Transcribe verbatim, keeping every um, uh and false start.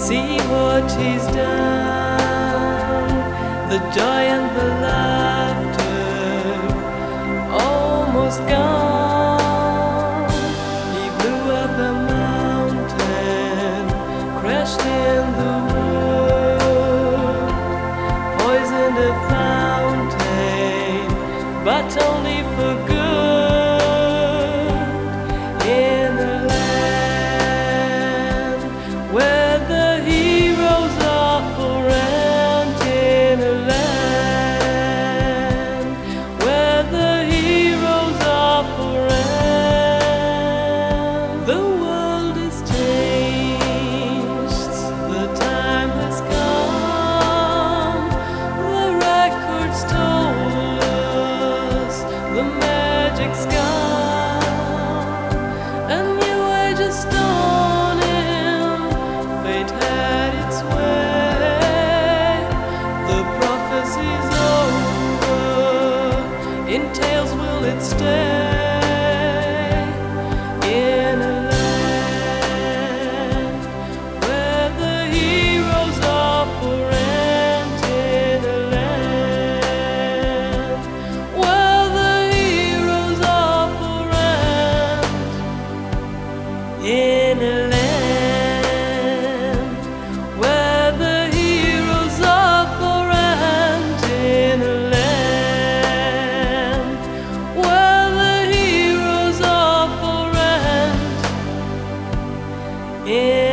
See what he's done, the joy and the laughter, almost gone. He blew up the mountain, crashed in the wood, poisoned a fountain, but only for good. In a land where the heroes are for rent, in a land where the heroes are for rent, the world is changed, the time has come, the records told us, the magic's gone. A new age is dawning, fate had its way. The prophecy's over, in tales will it stay. In a land where the heroes are for rent, in a land where the heroes are for rent, in a land where the heroes are for rent, in a land where the heroes are for rent. In